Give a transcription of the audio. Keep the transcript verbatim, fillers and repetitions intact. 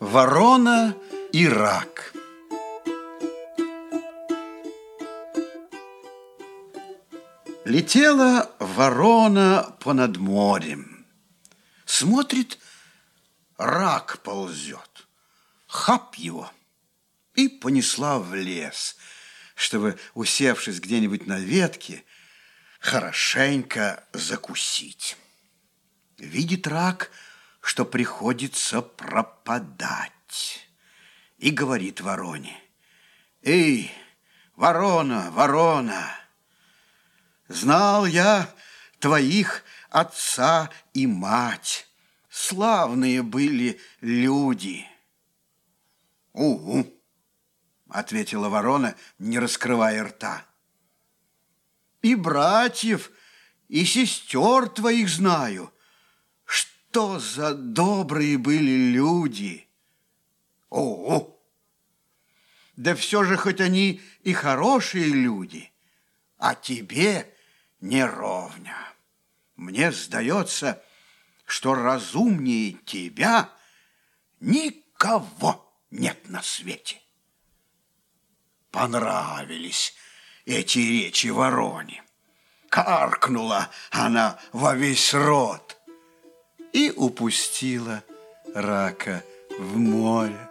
Ворона и рак. Летела ворона понад морем. Смотрит, рак ползет. Хап его. И понесла в лес, чтобы, усевшись где-нибудь на ветке, хорошенько закусить. Видит рак, что приходится пропадать, и говорит вороне: «Эй, ворона, ворона, знал я твоих отца и мать, славные были люди». «Угу», — ответила ворона, не раскрывая рта. «И братьев, и сестер твоих знаю. Что за добрые были люди!» «О, да все же хоть они и хорошие люди, а тебе не ровня. Мне сдается, что разумнее тебя никого нет на свете». Понравились эти речи вороне. Каркнула она во весь рот и упустила рака в море.